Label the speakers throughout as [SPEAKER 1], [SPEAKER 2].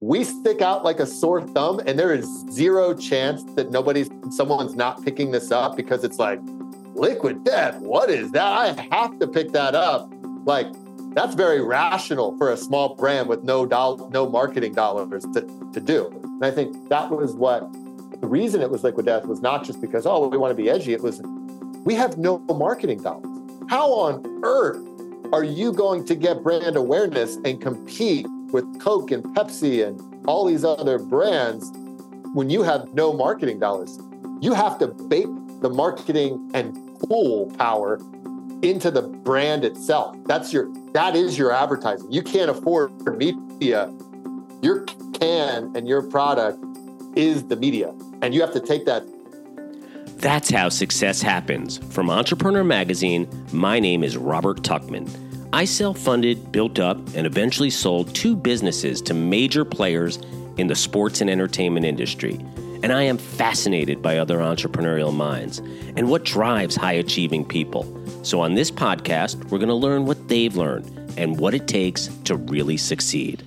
[SPEAKER 1] we stick out like a sore thumb, and there is zero chance that someone's not picking this up because it's like, Liquid Death, what is that? I have to pick that up. Like, that's very rational for a small brand with no marketing dollars to do. And I think that was the reason it was Liquid Death was not just because, we want to be edgy. It was, we have no marketing dollars. How on earth are you going to get brand awareness and compete with Coke and Pepsi and all these other brands when you have no marketing dollars? You have to bake the marketing and pool power into the brand itself. That is your advertising. You can't afford media. Your can and your product is the media. And you have to take that.
[SPEAKER 2] That's how success happens. From Entrepreneur Magazine, my name is Robert Tuchman. I self-funded, built up, and eventually sold 2 businesses to major players in the sports and entertainment industry. And I am fascinated by other entrepreneurial minds and what drives high-achieving people. So on this podcast, we're going to learn what they've learned and what it takes to really succeed.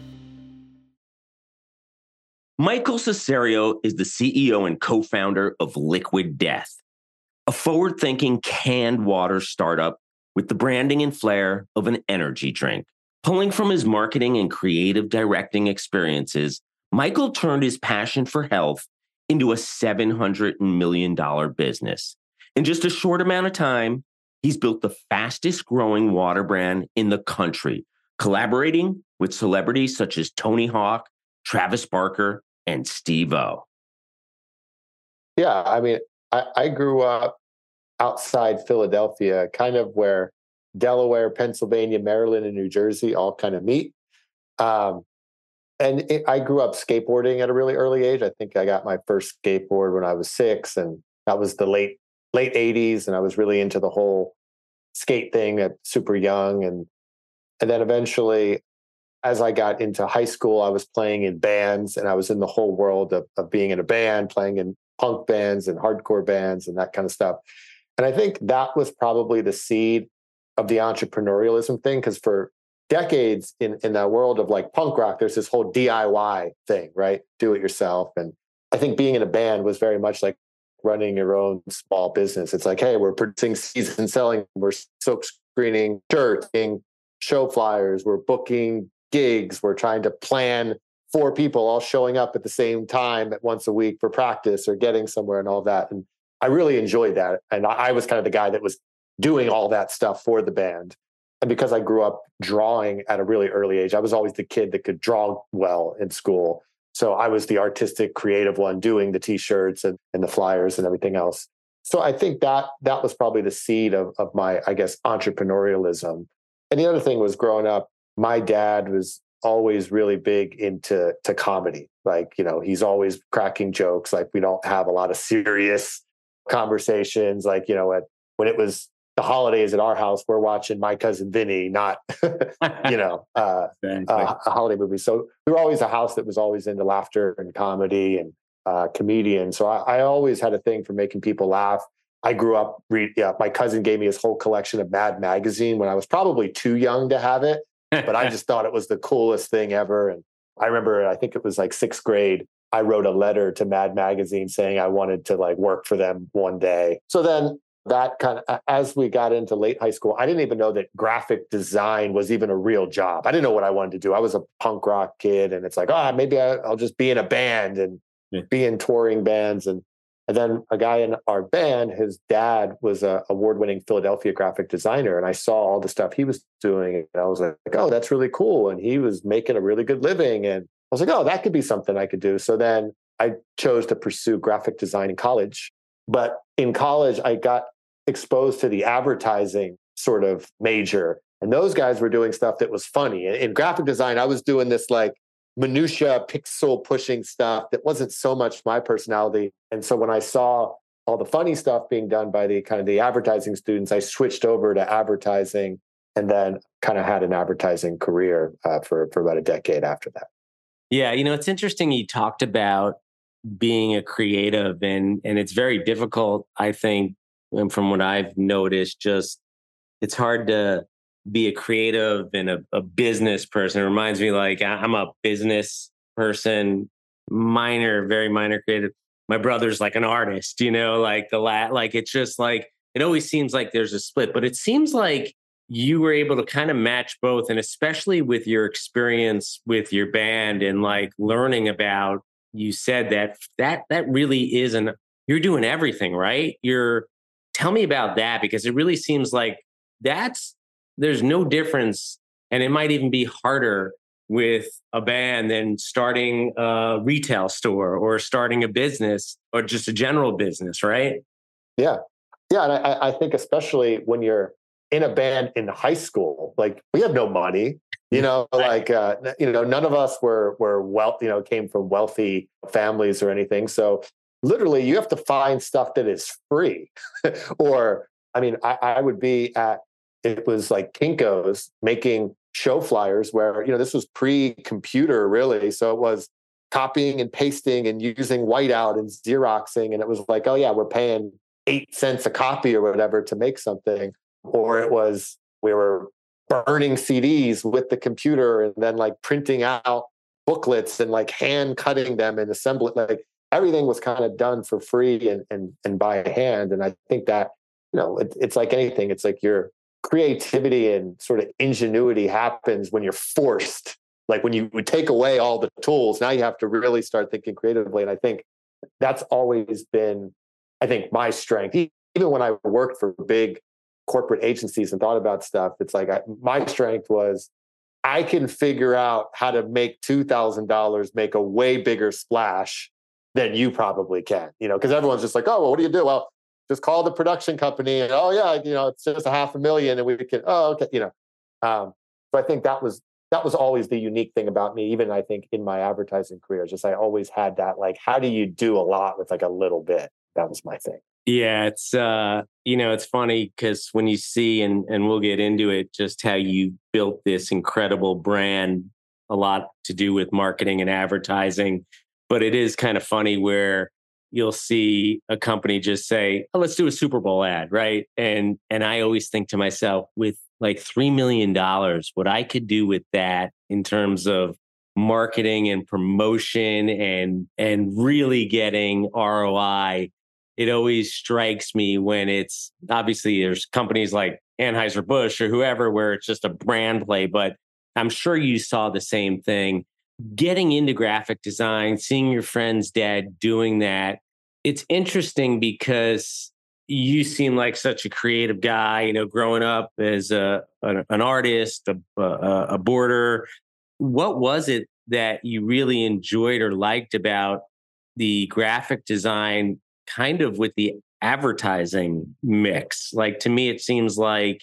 [SPEAKER 2] Michael Cesario is the CEO and co-founder of Liquid Death, a forward-thinking canned water startup with the branding and flair of an energy drink. Pulling from his marketing and creative directing experiences, Michael turned his passion for health into a $700 million business. In just a short amount of time, he's built the fastest growing water brand in the country, collaborating with celebrities such as Tony Hawk, Travis Barker, and Steve-O.
[SPEAKER 1] Yeah, I mean, I grew up outside Philadelphia, kind of where Delaware, Pennsylvania, Maryland, and New Jersey all kind of meet. I grew up skateboarding at a really early age. I think I got my first skateboard when I was 6, and that was the late 80s. And I was really into the whole skate thing at super young. And then eventually, as I got into high school, I was playing in bands, and I was in the whole world of being in a band, playing in punk bands and hardcore bands and that kind of stuff. And I think that was probably the seed of the entrepreneurialism thing, because for decades in that world of like punk rock, there's this whole DIY thing, right? Do it yourself. And I think being in a band was very much like running your own small business. It's like, hey, we're producing CDs and selling, we're silk screening shirts, show flyers, we're booking gigs, we're trying to plan 4 people all showing up at the same time at once a week for practice or getting somewhere and all that. And I really enjoyed that. And I was kind of the guy that was doing all that stuff for the band. And because I grew up drawing at a really early age, I was always the kid that could draw well in school. So I was the artistic, creative one doing the T-shirts and the flyers and everything else. So I think that was probably the seed of my, I guess, entrepreneurialism. And the other thing was growing up, my dad was always really big into comedy. Like, he's always cracking jokes. Like, we don't have a lot of serious conversations. Like, when it was the holidays at our house, we're watching My Cousin Vinny, not, a holiday movie. So we were always a house that was always into laughter and comedy and comedians. So I always had a thing for making people laugh. I grew up, my cousin gave me his whole collection of Mad Magazine when I was probably too young to have it, but I just thought it was the coolest thing ever. And I remember, I think it was like 6th grade, I wrote a letter to Mad Magazine saying I wanted to like work for them one day. So then that kind of, as we got into late high school, I didn't even know that graphic design was even a real job. I didn't know what I wanted to do. I was a punk rock kid, and it's like, maybe I'll just be in a band and be in touring bands. And then a guy in our band, his dad was an award-winning Philadelphia graphic designer. And I saw all the stuff he was doing. And I was like, oh, that's really cool. And he was making a really good living. And I was like, oh, that could be something I could do. So then I chose to pursue graphic design in college. But in college, I got exposed to the advertising sort of major. And those guys were doing stuff that was funny. In graphic design, I was doing this like minutia pixel pushing stuff that wasn't so much my personality. And so when I saw all the funny stuff being done by the kind of the advertising students, I switched over to advertising and then kind of had an advertising career for about a decade after that.
[SPEAKER 2] Yeah, it's interesting. You talked about being a creative, and it's very difficult, I think, and from what I've noticed, just it's hard to be a creative and a business person. It reminds me, like, I'm a business person, very minor creative. My brother's like an artist, like like it's just like, it always seems like there's a split, but it seems like you were able to kind of match both. And especially with your experience with your band and like learning about, you said that really isn't, you're doing everything, right? Tell me about that, because it really seems like there's no difference. And it might even be harder with a band than starting a retail store or starting a business or just a general business, right?
[SPEAKER 1] Yeah. Yeah. And I think especially when you're in a band in high school, like we have no money,
[SPEAKER 2] Right.
[SPEAKER 1] none of us were came from wealthy families or anything. So literally you have to find stuff that is free. Or, I mean, I would be it was like Kinko's making show flyers where, this was pre-computer really. So it was copying and pasting and using whiteout and Xeroxing. And it was like, oh yeah, we're paying 8 cents a copy or whatever to make something. Or it was, we were burning CDs with the computer and then like printing out booklets and like hand cutting them and assembling, like everything was kind of done for free and by hand. And I think that, it's like anything. It's like your creativity and sort of ingenuity happens when you're forced. Like when you would take away all the tools, now you have to really start thinking creatively. And I think that's always been, I think, my strength. Even when I worked for big corporate agencies and thought about stuff, it's like my strength was I can figure out how to make $2,000 make a way bigger splash than you probably can, because everyone's just like, oh, well, what do you do? Well, just call the production company and, oh yeah, it's just $500,000 and we can, oh, okay. So I think that was always the unique thing about me. Even I think in my advertising career, just I always had that, like, how do you do a lot with like a little bit? That was my thing.
[SPEAKER 2] Yeah, it's funny because when you see, and we'll get into it, just how you built this incredible brand, a lot to do with marketing and advertising. But it is kind of funny where you'll see a company just say, oh, let's do a Super Bowl ad, right? And I always think to myself, with like $3 million, what I could do with that in terms of marketing and promotion and really getting ROI. It always strikes me when it's, obviously there's companies like Anheuser-Busch or whoever where it's just a brand play, but I'm sure you saw the same thing. Getting into graphic design, seeing your friend's dad doing that, it's interesting because you seem like such a creative guy, growing up as an artist, a boarder. What was it that you really enjoyed or liked about the graphic design kind of with the advertising mix? Like, to me, it seems like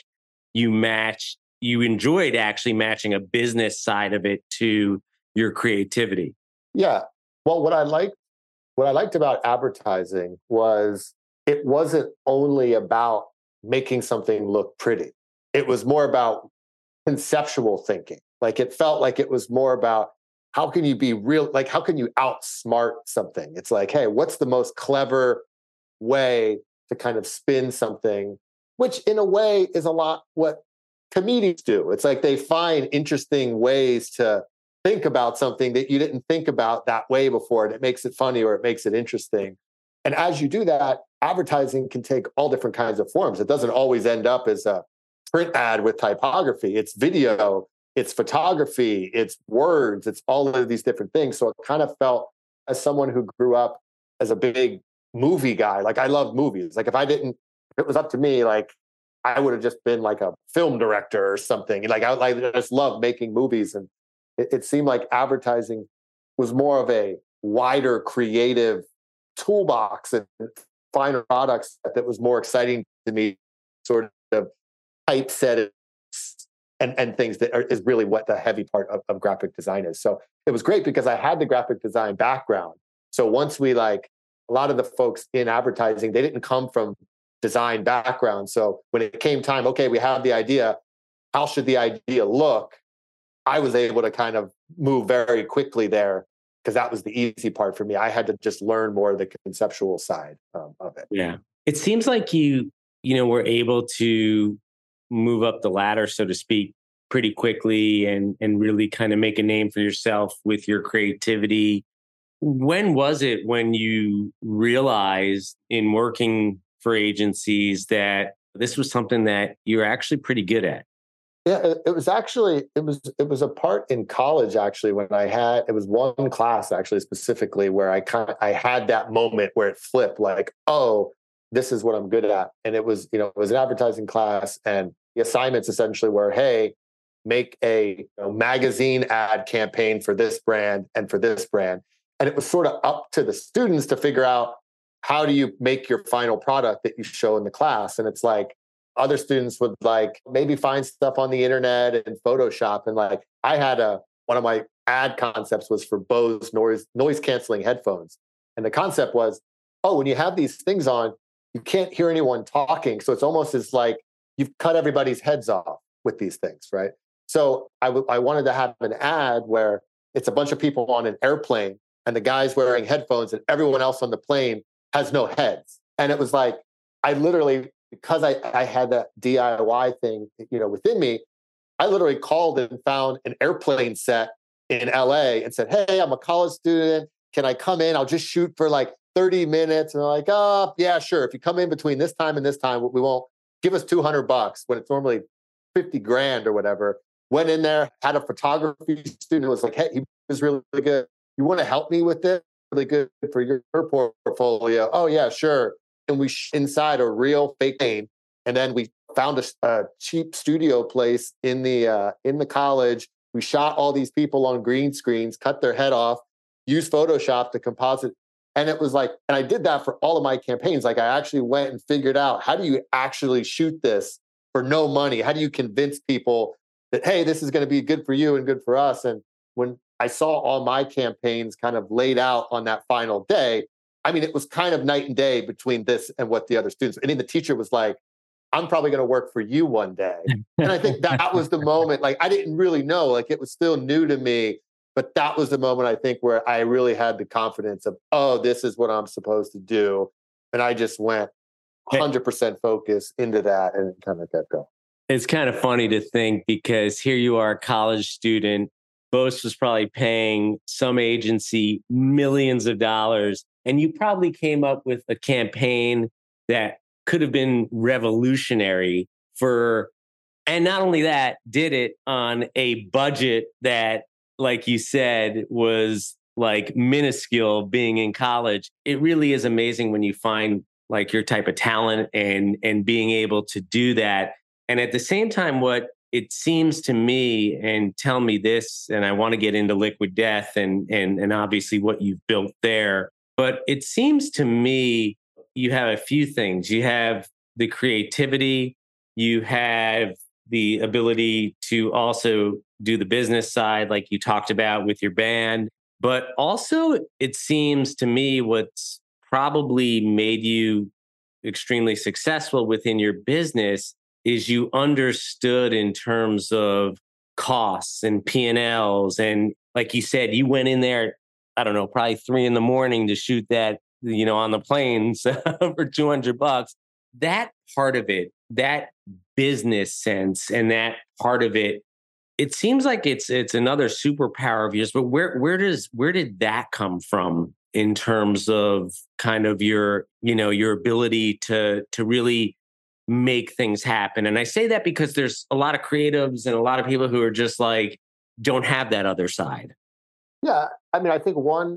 [SPEAKER 2] you enjoyed actually matching a business side of it to your creativity.
[SPEAKER 1] Yeah. Well, what I liked about advertising was it wasn't only about making something look pretty. It was more about conceptual thinking. Like it felt like it was more about how can you be real, like how can you outsmart something? It's like, hey, what's the most clever way to kind of spin something, which in a way is a lot what comedians do. It's like they find interesting ways to think about something that you didn't think about that way before, and it makes it funny or it makes it interesting. And as you do that, advertising can take all different kinds of forms. It doesn't always end up as a print ad with typography. It's video, it's photography, it's words, it's all of these different things. So it kind of felt, as someone who grew up as a big movie guy, like I love movies. Like if it was up to me, like I would have just been like a film director or something. Like I just love making movies. And it seemed like advertising was more of a wider creative toolbox and finer products that was more exciting to me, sort of typeset and things that is really what the heavy part of graphic design is. So it was great because I had the graphic design background. So once we like, a lot of the folks in advertising, they didn't come from design background. So when it came time, okay, we have the idea, how should the idea look? I was able to kind of move very quickly there because that was the easy part for me. I had to just learn more of the conceptual side of it.
[SPEAKER 2] Yeah. It seems like were able to move up the ladder, so to speak,
[SPEAKER 3] pretty quickly and really kind of make a name for yourself with your creativity. When was it when you realized in working for agencies that this was something that you're actually pretty good at?
[SPEAKER 1] Yeah, it was actually it was a part in college actually when it was one class actually specifically where I had that moment where it flipped like, oh, this is what I'm good at. And it was, it was an advertising class, and the assignments essentially were, hey, make a magazine ad campaign for this brand and for this brand. And it was sort of up to the students to figure out, how do you make your final product that you show in the class? And it's like, other students would like maybe find stuff on the internet and Photoshop. And like I had one of my ad concepts was for Bose noise canceling headphones. And the concept was, oh, when you have these things on, you can't hear anyone talking. So it's almost as like you've cut everybody's heads off with these things, right? So I wanted to have an ad where it's a bunch of people on an airplane and the guy's wearing headphones and everyone else on the plane has no heads. And it was like, I literally, because I had that DIY thing, within me, I literally called and found an airplane set in LA and said, hey, I'm a college student. Can I come in? I'll just shoot for like 30 minutes. And they're like, oh, yeah, sure. If you come in between this time and this time, we won't give us $200 when it's normally 50 grand or whatever. Went in there, had a photography student who was like, hey, he was really good. You want to help me with this? Really good for your portfolio. Oh, yeah, sure. And we inside a real fake name, and then we found a cheap studio place in the college. We shot all these people on green screens, cut their head off, used Photoshop to composite, and it was like, and I did that for all of my campaigns. Like I actually went and figured out, how do you actually shoot this for no money? How do you convince people that, hey, this is going to be good for you and good for us? And when I saw all my campaigns kind of laid out on that final day, I mean, it was kind of night and day between this and what the other students. I mean, the teacher was like, I'm probably going to work for you one day. And I think that was the moment. Like, I didn't really know, like it was still new to me, but that was the moment I think where I really had the confidence of, oh, this is what I'm supposed to do. And I just went 100% focus into that and kind of kept going.
[SPEAKER 3] It's kind of funny to think, because here you are, a college student. Bose was probably paying some agency millions of dollars, and you probably came up with a campaign that could have been revolutionary and not only that, did it on a budget that, like you said, was like minuscule being in college. It really is amazing when you find like your type of talent and being able to do that. And at the same time, what it seems to me, and tell me this, and I want to get into Liquid Death and obviously what you've built there, but it seems to me you have a few things. You have the creativity, you have the ability to also do the business side, like you talked about with your band, but also it seems to me what's probably made you extremely successful within your business is you understood in terms of costs and P&Ls. And like you said, you went in there, I don't know, probably 3 a.m. to shoot that, on the planes for $200. That part of it, that business sense and that part of it, it seems like it's another superpower of yours. But where did that come from in terms of kind of your ability to really make things happen? And I say that because there's a lot of creatives and a lot of people who are just like, don't have that other side.
[SPEAKER 1] Yeah. I mean, I think one,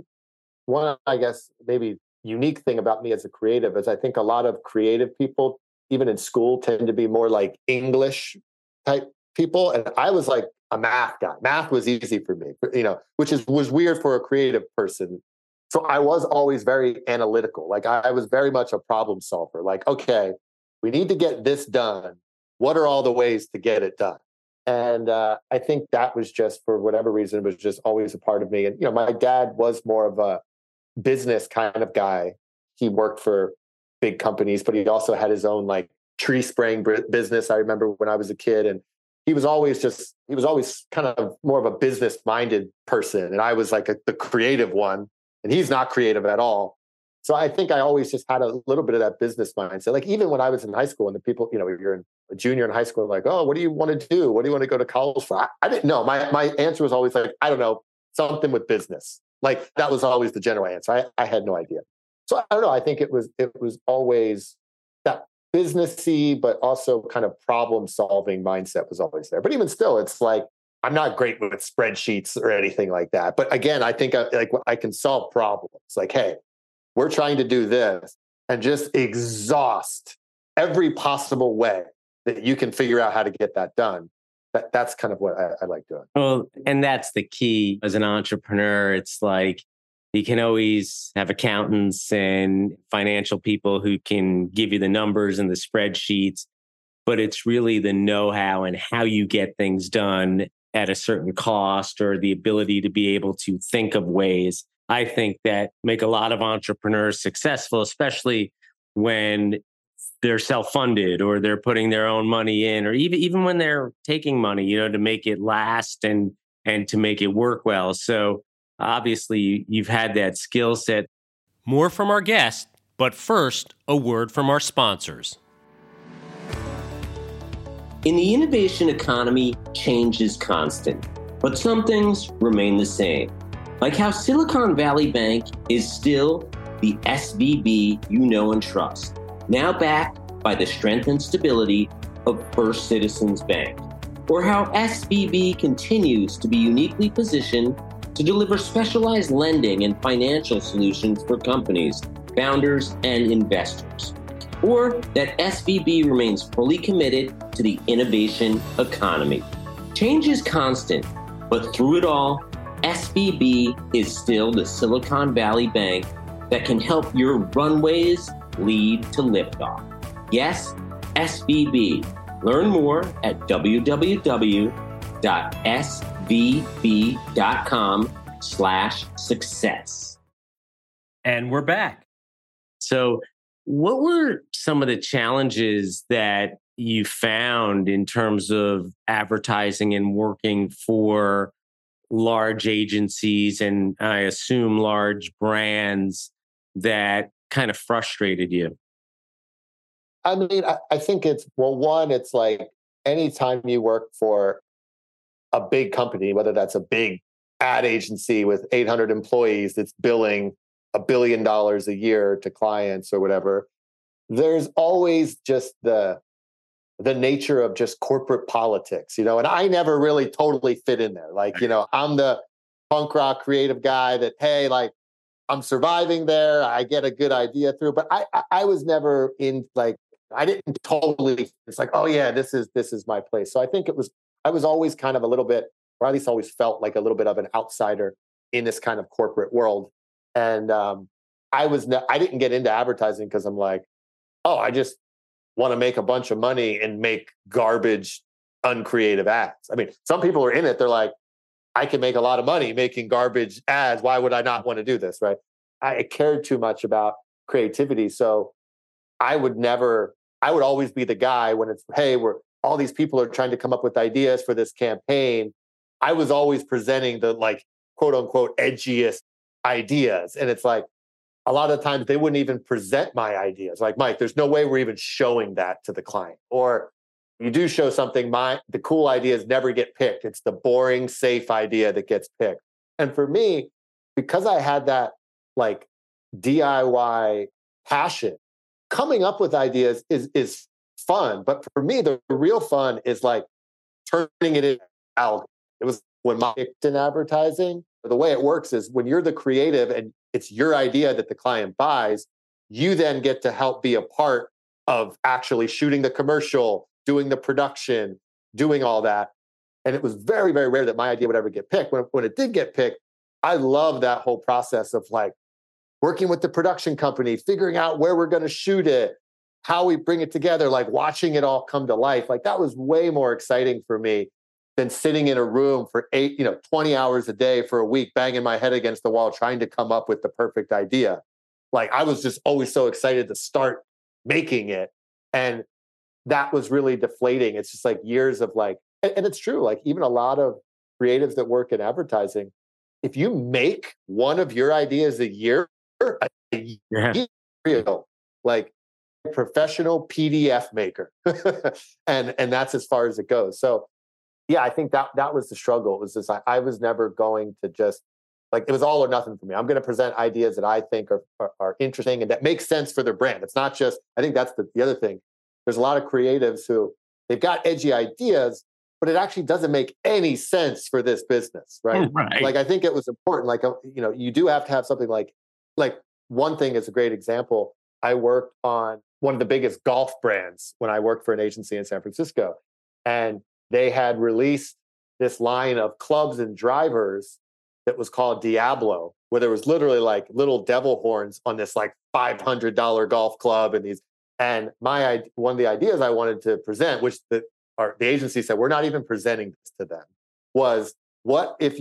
[SPEAKER 1] I guess, maybe unique thing about me as a creative is I think a lot of creative people, even in school, tend to be more like English type people. And I was like a math guy. Math was easy for me, which was weird for a creative person. So I was always very analytical. Like I was very much a problem solver. Like, okay, we need to get this done. What are all the ways to get it done? And I think that was just, for whatever reason, was just always a part of me. And, my dad was more of a business kind of guy. He worked for big companies, but he also had his own like tree spraying business. I remember when I was a kid, and he was always kind of more of a business minded person. And I was like the creative one, and he's not creative at all. So I think I always just had a little bit of that business mindset. Like even when I was in high school and the people, you're a junior in high school, like, oh, what do you want to do? What do you want to go to college for? I didn't know. My answer was always like, I don't know, something with business. Like that was always the general answer. I had no idea. So I don't know. I think it was always that businessy, but also kind of problem solving mindset was always there. But even still, it's like I'm not great with spreadsheets or anything like that. But again, I think I can solve problems. Like, hey, we're trying to do this, and just exhaust every possible way that you can figure out how to get that done. That's kind of what I like doing.
[SPEAKER 3] Well, and that's the key as an entrepreneur. It's like you can always have accountants and financial people who can give you the numbers and the spreadsheets, but it's really the know-how and how you get things done at a certain cost, or the ability to be able to think of ways, I think, that make a lot of entrepreneurs successful, especially when they're self-funded or they're putting their own money in, or even when they're taking money, to make it last and to make it work well. So obviously you've had that skill set.
[SPEAKER 4] More from our guest, but first, a word from our sponsors.
[SPEAKER 2] In the innovation economy, change is constant, but some things remain the same. Like how Silicon Valley Bank is still the SVB you know and trust, now backed by the strength and stability of First Citizens Bank. Or how SVB continues to be uniquely positioned to deliver specialized lending and financial solutions for companies, founders, and investors. Or that SVB remains fully committed to the innovation economy. Change is constant, but through it all, SVB is still the Silicon Valley Bank that can help your runways lead to liftoff. Yes, SVB. Learn more at www.svb.com/success.
[SPEAKER 3] And we're back. So what were some of the challenges that you found in terms of advertising and working for large agencies and, I assume, large brands that kind of frustrated you?
[SPEAKER 1] I mean, I think it's like anytime you work for a big company, whether that's a big ad agency with 800 employees that's billing $1 billion a year to clients or whatever, there's always just the nature of just corporate politics, and I never really totally fit in there. Like, I'm the punk rock creative guy that, hey, like, I'm surviving there. I get a good idea through, but I was never in, like, I didn't totally, it's like, oh yeah, this is my place. So I think I was always kind of a little bit, or at least always felt like a little bit of an outsider in this kind of corporate world. And I didn't get into advertising because I'm like, oh, I just want to make a bunch of money and make garbage, uncreative ads. I mean, some people are in it. They're like, I can make a lot of money making garbage ads. Why would I not want to do this? Right. I cared too much about creativity. So I would always be the guy when it's, hey, all these people are trying to come up with ideas for this campaign. I was always presenting the, like, quote unquote, edgiest ideas. And it's like, a lot of times they wouldn't even present my ideas. Like, Mike, there's no way we're even showing that to the client. Or you do show something, the cool ideas never get picked. It's the boring, safe idea that gets picked. And for me, because I had that, like, DIY passion, coming up with ideas is fun. But for me, the real fun is like turning it into algorithm. It was when I picked in advertising. The way it works is when you're the creative and it's your idea that the client buys, you then get to help be a part of actually shooting the commercial, doing the production, doing all that. And it was very, very rare that my idea would ever get picked. When it did get picked, I love that whole process of, like, working with the production company, figuring out where we're going to shoot it, how we bring it together, like watching it all come to life. Like, that was way more exciting for me than sitting in a room for 20 hours a day for a week, banging my head against the wall, trying to come up with the perfect idea. Like, I was just always so excited to start making it. And that was really deflating. It's just like years of, like, and it's true, like, even a lot of creatives that work in advertising, if you make one of your ideas a year,
[SPEAKER 2] Yeah.
[SPEAKER 1] real, like professional PDF maker. And that's as far as it goes. So yeah, I think that was the struggle. It was just I was never going to just like it was all or nothing for me. I'm going to present ideas that I think are interesting and that make sense for their brand. It's not just, I think that's the other thing. There's a lot of creatives who they've got edgy ideas, but it actually doesn't make any sense for this business, right?
[SPEAKER 2] Right.
[SPEAKER 1] Like I think it was important. Like you do have to have something like one thing is a great example. I worked on one of the biggest golf brands when I worked for an agency in San Francisco, and they had released this line of clubs and drivers that was called Diablo, where there was literally like little devil horns on this like $500 golf club and these. And one of the ideas I wanted to present, which the agency said, we're not even presenting this to them, was what if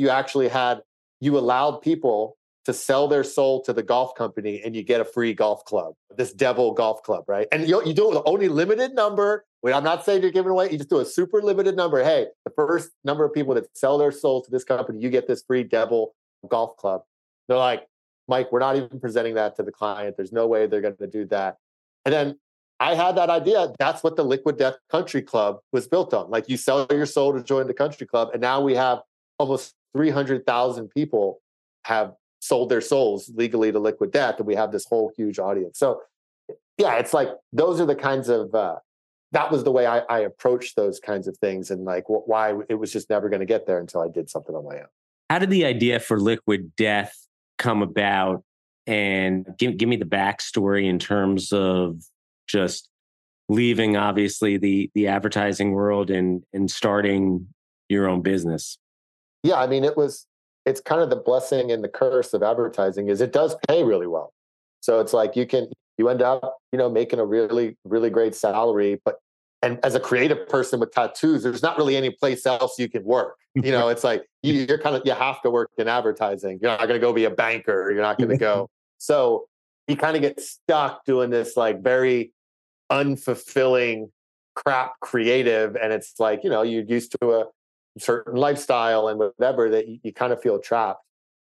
[SPEAKER 1] you allowed people to sell their soul to the golf company and you get a free golf club, this devil golf club, right? And you do it with only limited number. I'm not saying you're giving away, you just do a super limited number. Hey, the first number of people that sell their soul to this company, you get this free devil golf club. They're like, Mike, we're not even presenting that to the client. There's no way they're going to do that. And then I had that idea. That's what the Liquid Death Country Club was built on. Like you sell your soul to join the country club. And now we have almost 300,000 people have sold their souls legally to Liquid Death. And we have this whole huge audience. So yeah, it's like, those are the kinds of, that was the way I approached those kinds of things. And like why it was just never going to get there until I did something on my own.
[SPEAKER 3] How did the idea for Liquid Death come about? And give me the backstory in terms of just leaving, obviously, the advertising world and starting your own business.
[SPEAKER 1] Yeah, I mean, it's kind of the blessing and the curse of advertising is it does pay really well. So it's like you end up, making a really, really great salary, and as a creative person with tattoos, there's not really any place else you can work. It's like you have to work in advertising. You're not going to go be a banker. You're not going to go. So you kind of get stuck doing this like very unfulfilling crap creative. And it's like, you're used to a certain lifestyle and whatever that you kind of feel trapped.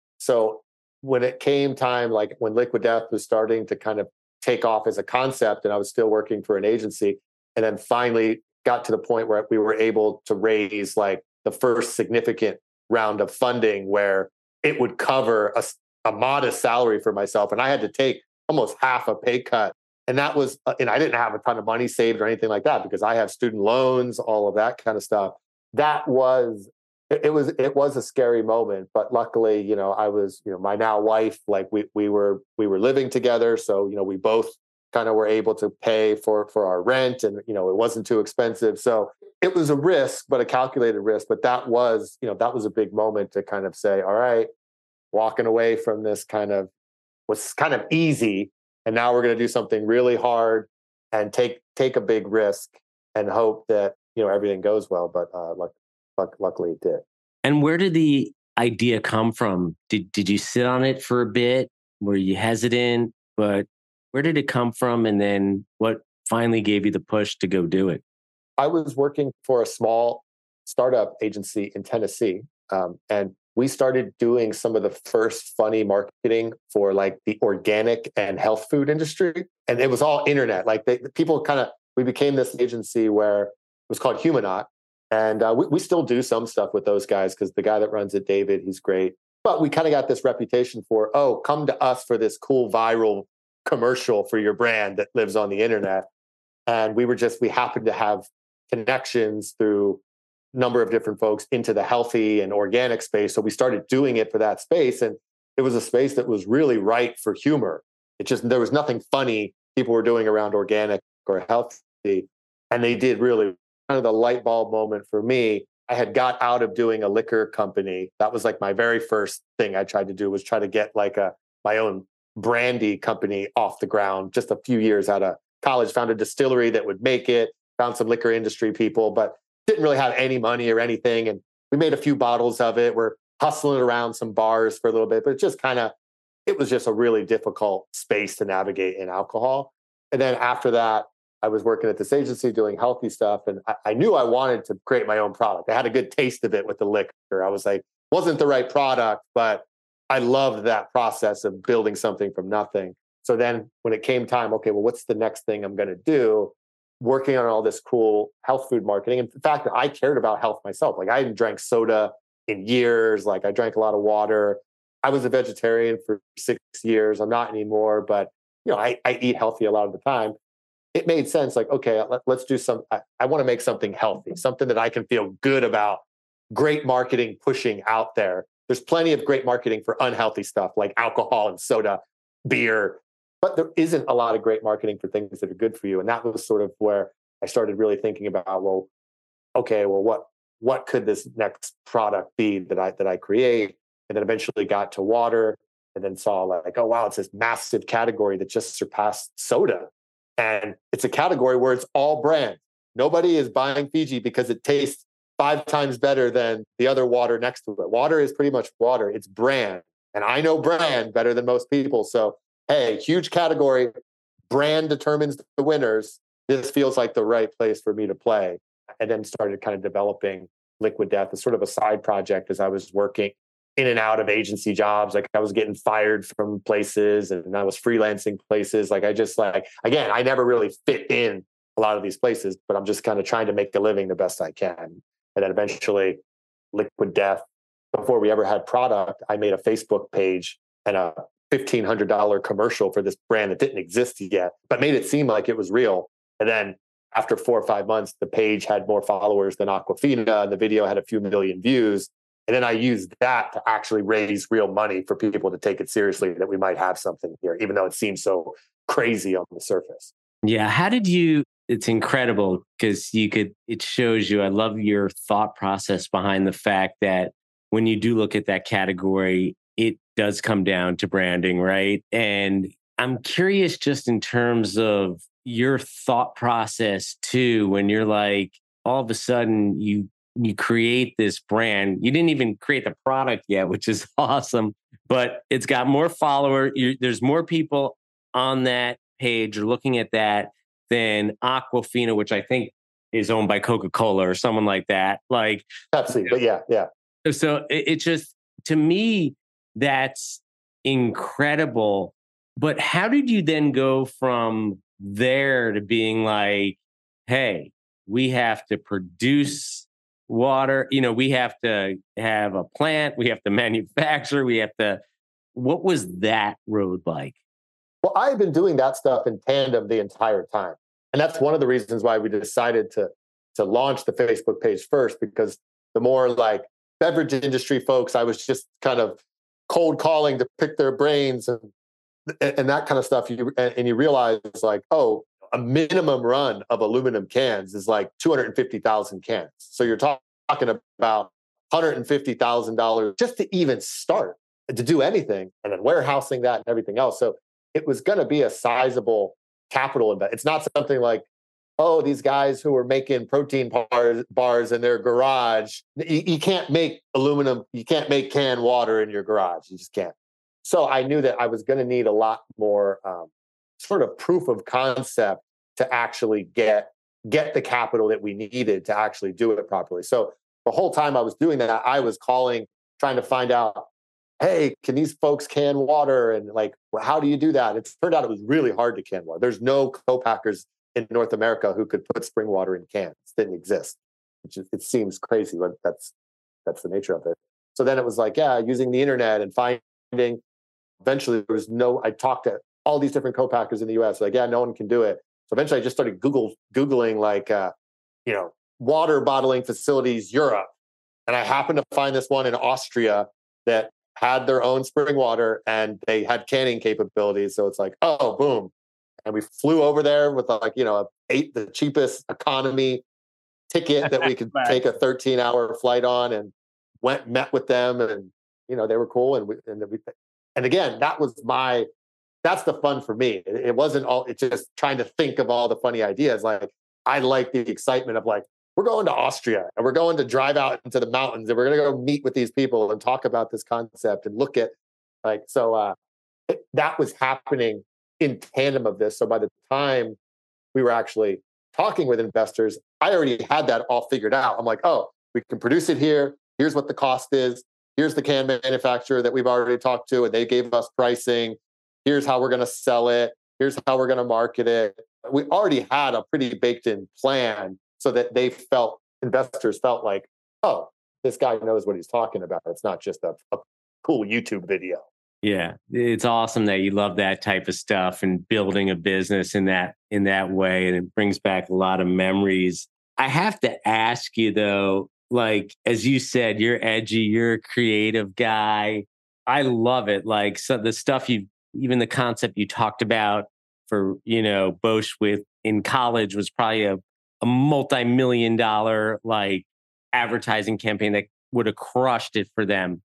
[SPEAKER 1] So when it came time, like when Liquid Death was starting to kind of take off as a concept and I was still working for an agency, and then finally got to the point where we were able to raise like the first significant round of funding where it would cover a modest salary for myself. And I had to take almost half a pay cut. And that was, and I didn't have a ton of money saved or anything like that because I have student loans, all of that kind of stuff. That was, it was a scary moment, but luckily, I was, my now wife, like we were living together. So, we both kind of were able to pay for our rent and, it wasn't too expensive. So it was a risk, but a calculated risk. But that was a big moment to kind of say, all right, walking away from this was kind of easy. And now we're going to do something really hard and take a big risk and hope that, everything goes well. But luckily it did.
[SPEAKER 3] And where did the idea come from? Did you sit on it for a bit? Were you hesitant? But where did it come from? And then what finally gave you the push to go do it?
[SPEAKER 1] I was working for a small startup agency in Tennessee. And we started doing some of the first funny marketing for like the organic and health food industry. And it was all internet. Like we became this agency where it was called Humanot. And we still do some stuff with those guys because the guy that runs it, David, he's great. But we kind of got this reputation for, come to us for this cool viral commercial for your brand that lives on the internet. And we happened to have connections through a number of different folks into the healthy and organic space. So we started doing it for that space. And it was a space that was really ripe for humor. There was nothing funny people were doing around organic or healthy. And they did really kind of the light bulb moment for me. I had got out of doing a liquor company. That was like my very first thing I tried to do was try to get like my own brandy company off the ground just a few years out of college, found a distillery that would make it, found some liquor industry people, but didn't really have any money or anything. And we made a few bottles of it. We're hustling around some bars for a little bit, but it was just a really difficult space to navigate in alcohol. And then after that, I was working at this agency doing healthy stuff. And I knew I wanted to create my own product. I had a good taste of it with the liquor. I was like, wasn't the right product, but I loved that process of building something from nothing. So then when it came time, okay, well, what's the next thing I'm going to do? Working on all this cool health food marketing. In fact, I cared about health myself. Like I hadn't drank soda in years. Like I drank a lot of water. I was a vegetarian for 6 years. I'm not anymore, but I eat healthy a lot of the time. It made sense. Like, okay, let's do some. I want to make something healthy, something that I can feel good about. Great marketing pushing out there. There's plenty of great marketing for unhealthy stuff like alcohol and soda, beer, but there isn't a lot of great marketing for things that are good for you. And that was sort of where I started really thinking about, well, okay, well, what could this next product be that I create? And then eventually got to water, and then saw like, oh wow, it's this massive category that just surpassed soda. And it's a category where it's all brand. Nobody is buying Fiji because it tastes 5 times better than the other water next to it. Water is pretty much water. It's brand. And I know brand better than most people. So, hey, huge category. Brand determines the winners. This feels like the right place for me to play. And then started kind of developing Liquid Death as sort of a side project as I was working in and out of agency jobs. Like I was getting fired from places and I was freelancing places. Like again, I never really fit in a lot of these places, but I'm just kind of trying to make a living the best I can. And then eventually Liquid Death, before we ever had product, I made a Facebook page and a $1,500 commercial for this brand that didn't exist yet, but made it seem like it was real. And then after 4 or 5 months, the page had more followers than Aquafina, and the video had a few million views. And then I used that to actually raise real money for people to take it seriously, that we might have something here, even though it seems so crazy on the surface.
[SPEAKER 3] Yeah. How did you? It's incredible because it shows you, I love your thought process behind the fact that when you do look at that category, it does come down to branding, right? And I'm curious just in terms of your thought process too, when you're like, all of a sudden you create this brand. You didn't even create the product yet, which is awesome, but it's got more followers. There's more people on that page or looking at that than Aquafina, which I think is owned by Coca-Cola or someone like that. Like
[SPEAKER 1] Pepsi, but yeah.
[SPEAKER 3] So it just, to me, that's incredible. But how did you then go from there to being like, hey, we have to produce water, we have to have a plant, we have to manufacture, what was that road like?
[SPEAKER 1] Well, I've been doing that stuff in tandem the entire time. And that's one of the reasons why we decided to launch the Facebook page first, because the more like beverage industry folks, I was just kind of cold calling to pick their brains and that kind of stuff. And you realize like, oh, a minimum run of aluminum cans is like 250,000 cans. So you're talking about $150,000 just to even start to do anything, and then warehousing that and everything else. So it was going to be a sizable capital investment. It's not something like, oh, these guys who are making protein bars in their garage. You can't make aluminum, you can't make canned water in your garage. You just can't. So I knew that I was going to need a lot more sort of proof of concept to actually get the capital that we needed to actually do it properly. So the whole time I was doing that, I was calling, trying to find out, hey, can these folks can water? And like, how do you do that? It turned out it was really hard to can water. There's no co-packers in North America who could put spring water in cans. It didn't exist. It seems crazy, but that's the nature of it. So then it was like, yeah, using the internet and finding, eventually there was I talked to all these different co-packers in the US, like, yeah, no one can do it. So eventually I just started Googling like, water bottling facilities, Europe. And I happened to find this one in Austria that had their own spring water and they had canning capabilities. So it's like, oh, boom. And we flew over there with like, the cheapest economy ticket that we could take a 13-hour flight on, and met with them, and, they were cool. And again, that's the fun for me. It wasn't it's just trying to think of all the funny ideas. Like I like the excitement of like, we're going to Austria and we're going to drive out into the mountains and we're going to go meet with these people and talk about this concept and look at that was happening in tandem of this. So by the time we were actually talking with investors, I already had that all figured out. I'm like, oh, we can produce it here. Here's what the cost is. here's the can manufacturer that we've already talked to, and they gave us pricing. Here's how we're going to sell it. Here's how we're going to market it. We already had a pretty baked in plan so that investors felt like, oh, this guy knows what he's talking about. It's not just a cool YouTube video.
[SPEAKER 3] Yeah, it's awesome that you love that type of stuff and building a business in that way, and it brings back a lot of memories. I have to ask you though, like as you said, you're edgy, you're a creative guy. I love it. Like so the stuff even the concept you talked about for Bosch with in college was probably a multi-million-dollar like advertising campaign that would have crushed it for them.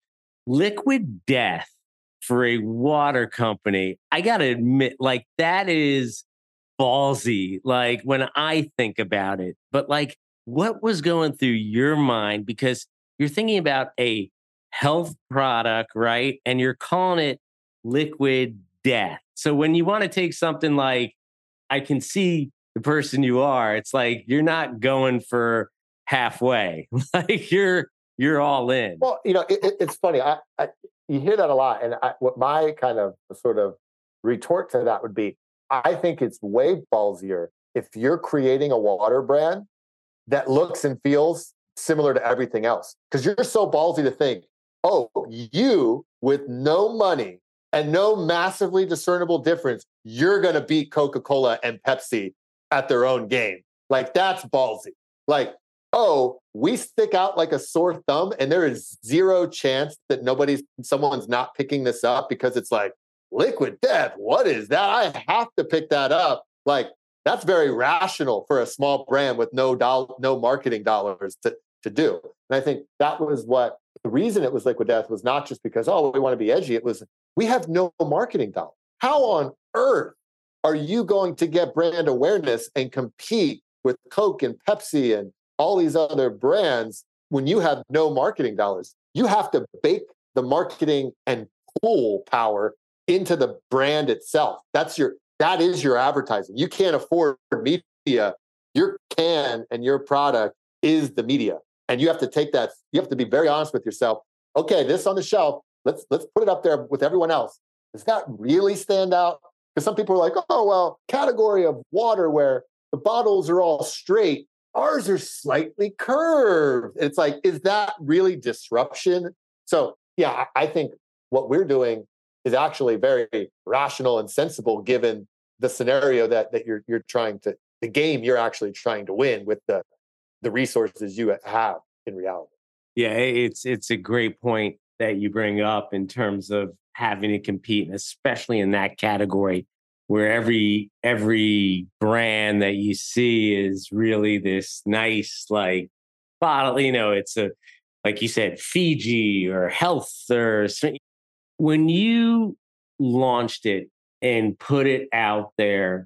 [SPEAKER 3] Liquid Death for a water company, I gotta admit, like that is ballsy. Like when I think about it, but like, what was going through your mind? Because you're thinking about a health product, right? And you're calling it Liquid Death. So when you want to take something like, I can see the person you are, it's like you're not going for halfway. Like you're all in.
[SPEAKER 1] Well, it's funny. You hear that a lot. And what my kind of sort of retort to that would be, I think it's way ballsier if you're creating a water brand that looks and feels similar to everything else. Because you're so ballsy to think, oh, you with no money and no massively discernible difference, you're going to beat Coca-Cola and Pepsi at their own game. Like that's ballsy. Like, oh, we stick out like a sore thumb and there is zero chance that someone's not picking this up because it's like, Liquid Death, what is that? I have to pick that up. Like, that's very rational for a small brand with no marketing dollars to do. And I think that was the reason it was Liquid Death was not just because, oh, we want to be edgy. It was, we have no marketing dollars. How on earth are you going to get brand awareness and compete with Coke and Pepsi and all these other brands when you have no marketing dollars? You have to bake the marketing and pull power into the brand itself. That is your advertising. You can't afford media. Your can and your product is the media. And you have to take that, you have to be very honest with yourself. Okay, this on the shelf, let's put it up there with everyone else. Does that really stand out? Because some people are like, oh, well, category of water where the bottles are all straight, ours are slightly curved. It's like, is that really disruption? So yeah, I think what we're doing is actually very rational and sensible given the scenario that you're trying to, the game you're actually trying to win with the resources you have in reality.
[SPEAKER 3] Yeah, it's a great point that you bring up in terms of having to compete, and especially in that category where every brand that you see is really this nice like bottle, it's a, like you said, Fiji or health or when you launched it and put it out there,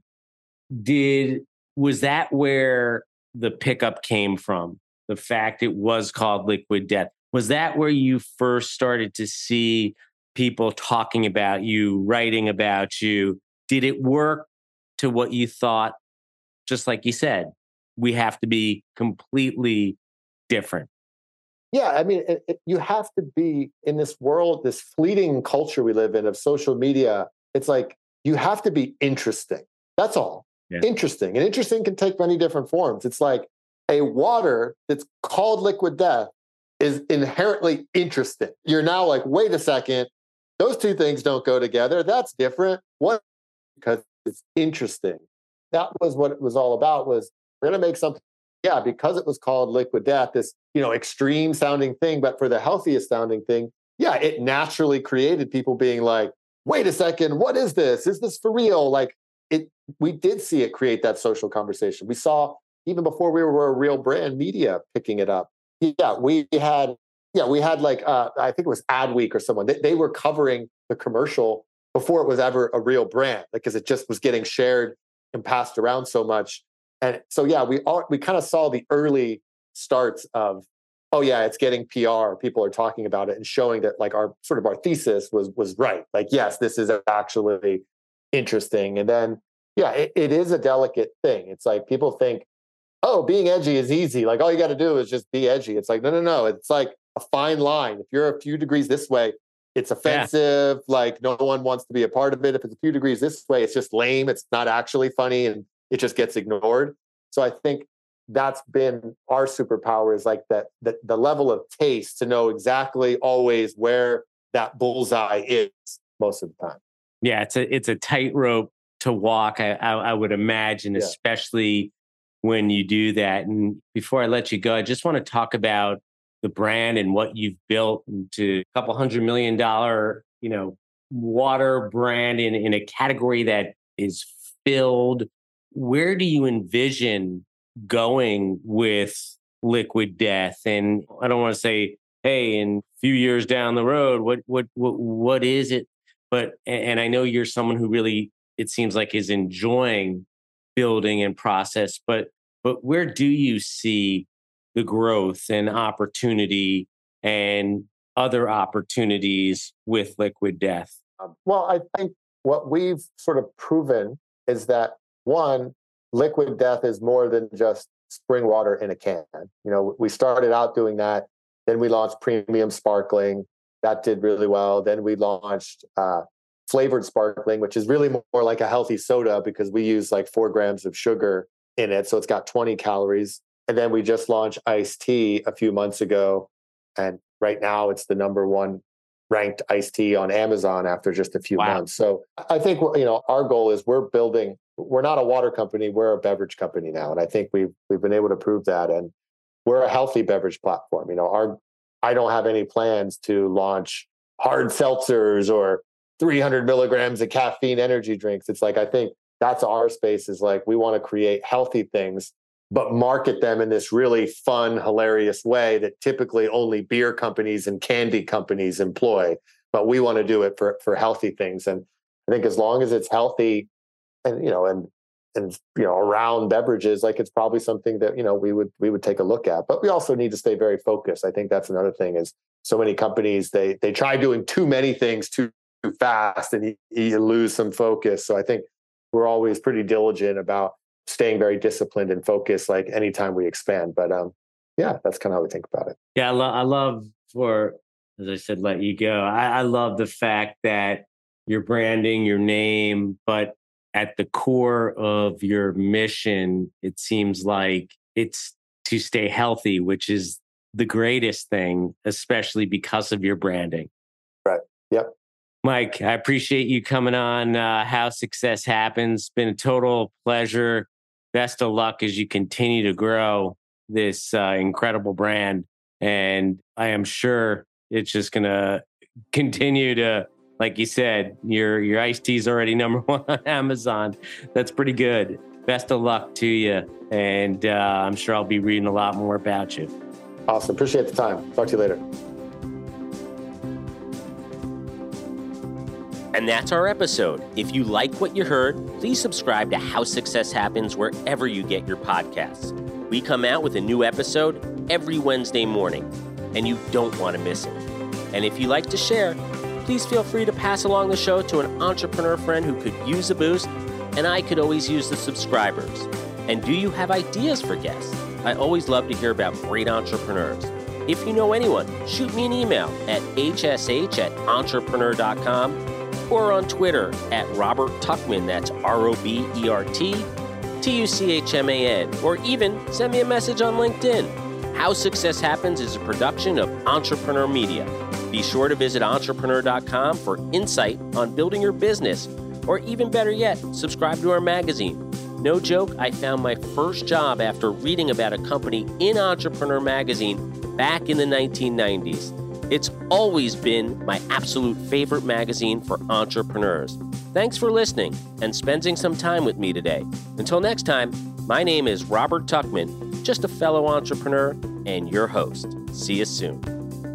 [SPEAKER 3] was that where the pickup came from? The fact it was called Liquid Death. Was that where you first started to see people talking about you, writing about you? Did it work to what you thought? Just like you said, we have to be completely different.
[SPEAKER 1] Yeah, I mean, you have to be in this world, this fleeting culture we live in of social media. It's like you have to be interesting. That's all. Yeah. Interesting. And interesting can take many different forms. It's like a water that's called Liquid Death is inherently interesting. You're now like, wait a second, those two things don't go together. That's different. One, because it's interesting. That was what it was all about, was we're going to make something, yeah, because it was called Liquid Death, this, extreme sounding thing, but for the healthiest sounding thing, yeah, it naturally created people being like, wait a second, what is this? Is this for real? Like we did see it create that social conversation. We saw, even before we were a real brand, media picking it up. Yeah, we had like, I think it was Adweek or someone, they were covering the commercial before it was ever a real brand, because it just was getting shared and passed around so much. And so, yeah, we kind of saw the early starts of, oh yeah, it's getting PR. People are talking about it and showing that like our thesis was right. Like, yes, this is actually interesting. And then, yeah, it is a delicate thing. It's like people think, oh, being edgy is easy. Like all you got to do is just be edgy. It's like, no. It's like a fine line. If you're a few degrees this way, it's offensive. Like no one wants to be a part of it. If it's a few degrees this way, it's just lame. It's not actually funny and it just gets ignored. So I think that's been our superpower, is like that the level of taste to know exactly always where that bullseye is most of the time.
[SPEAKER 3] Yeah, it's a tightrope to walk. I would imagine, especially when you do that. And before I let you go, I just want to talk about the brand and what you've built into a couple $100 million, water brand in a category that is filled. Where do you envision going with Liquid Death? And I don't want to say, hey, in a few years down the road, what is it? But, and I know you're someone who really, it seems like, is enjoying building and process, but where do you see the growth and opportunity and other opportunities with Liquid Death?
[SPEAKER 1] Well, I think what we've sort of proven is that, one, Liquid Death is more than just spring water in a can. We started out doing that. Then we launched premium sparkling. That did really well. Then we launched flavored sparkling, which is really more like a healthy soda because we use like 4 grams of sugar in it. So it's got 20 calories. And then we just launched iced tea a few months ago. And right now it's the number 1 ranked iced tea on Amazon after just a few months. So I think, our goal is we're not a water company, we're a beverage company now. And I think we've been able to prove that. And we're a healthy beverage platform. I don't have any plans to launch hard seltzers or 300 milligrams of caffeine energy drinks. It's like, I think that's our space, is like, we want to create healthy things, but market them in this really fun, hilarious way that typically only beer companies and candy companies employ. But we want to do it for healthy things. And I think as long as it's healthy and around beverages, like, it's probably something that, we would take a look at. But we also need to stay very focused. I think that's another thing, is so many companies, they try doing too many things too fast and you lose some focus. So I think we're always pretty diligent about staying very disciplined and focused, like, anytime we expand. But that's kind of how we think about it.
[SPEAKER 3] Yeah, I love, as I said, let you go. I love the fact that your branding, your name, but at the core of your mission, it seems like it's to stay healthy, which is the greatest thing, especially because of your branding.
[SPEAKER 1] Right. Yep.
[SPEAKER 3] Mike, I appreciate you coming on How Success Happens. It's been a total pleasure. Best of luck as you continue to grow this incredible brand. And I am sure it's just going to continue to, like you said, your iced tea is already number 1 on Amazon. That's pretty good. Best of luck to you. And I'm sure I'll be reading a lot more about you.
[SPEAKER 1] Awesome. Appreciate the time. Talk to you later.
[SPEAKER 2] And that's our episode. If you like what you heard, please subscribe to How Success Happens wherever you get your podcasts. We come out with a new episode every Wednesday morning, and you don't want to miss it. And if you like to share, please feel free to pass along the show to an entrepreneur friend who could use a boost, and I could always use the subscribers. And do you have ideas for guests? I always love to hear about great entrepreneurs. If you know anyone, shoot me an email at hsh@entrepreneur.com or on Twitter at Robert Tuchman, that's RoberTuchman, or even send me a message on LinkedIn. How Success Happens is a production of Entrepreneur Media. Be sure to visit entrepreneur.com for insight on building your business, or even better yet, subscribe to our magazine. No joke, I found my first job after reading about a company in Entrepreneur Magazine back in the 1990s. It's always been my absolute favorite magazine for entrepreneurs. Thanks for listening and spending some time with me today. Until next time, my name is Robert Tuchman, just a fellow entrepreneur and your host. See you soon.